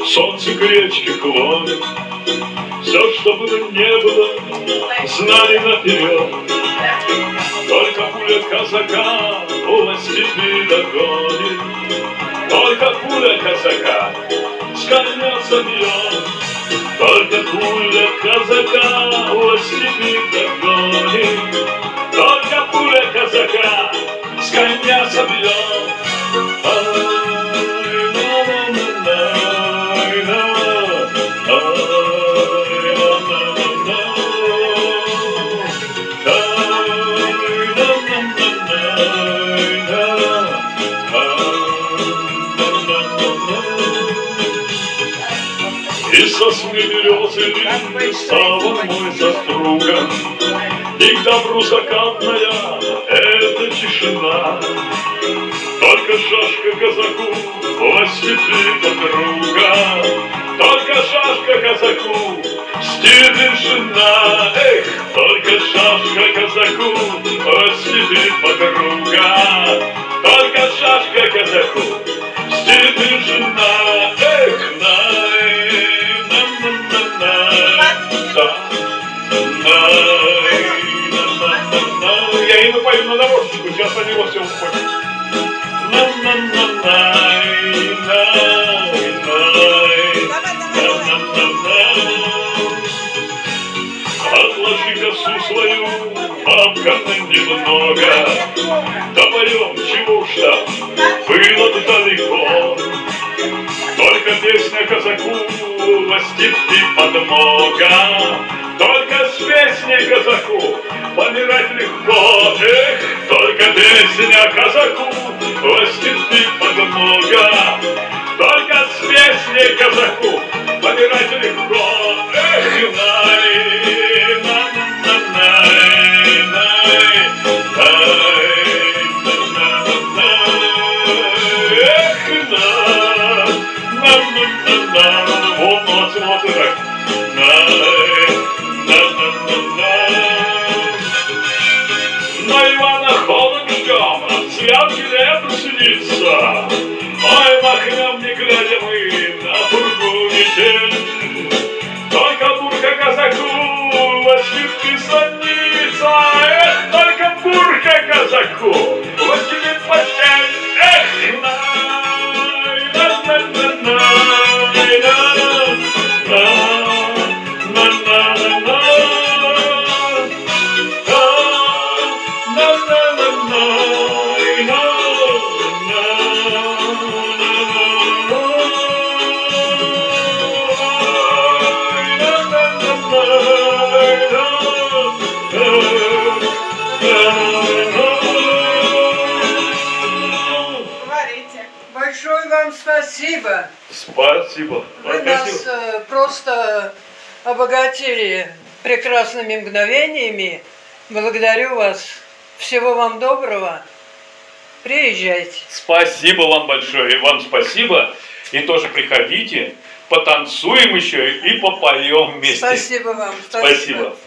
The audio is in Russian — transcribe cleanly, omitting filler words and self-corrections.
Солнце к речке клонит. Все, что было, не было, знали наперед. Только пуля казака у степи догонит. Только пуля казака с коня собьет. Только пуля казака у степи догонит. Только пуля казака с коня собьет. И сосны березы стала мой соструга, и к добру закатная эта тишина. Только шашка казаку во степи подруга, только шашка казаку в степи жена. Эх, только шашка казаку во степи подруга, только шашка казаку в степи жена. Эх, я иду пойду на дорожечку, сейчас они во все уходят. Отложи косу свою, бабка, немного, топорем, чего уж там, было далеко. Только песня казаку во степи подмога, только с песней казаку помирать легко. Эх, только песня казаку во степи подмога, только с песней казаку помирать легко. Эх, вот, молодцы, так. На Ивана холод ждем, святки лето снится. Ой, махнем, не глядя мы на бургу метель. Только бурка казаку во степи станица. Эх, только бурка казаку во степи постель. Эх, Большое вам спасибо. Спасибо. Вы нас просто обогатили прекрасными мгновениями. Благодарю вас. Всего вам доброго. Приезжайте. Спасибо вам большое. И вам спасибо. И тоже приходите. Потанцуем еще и попоем вместе. Спасибо вам. Спасибо.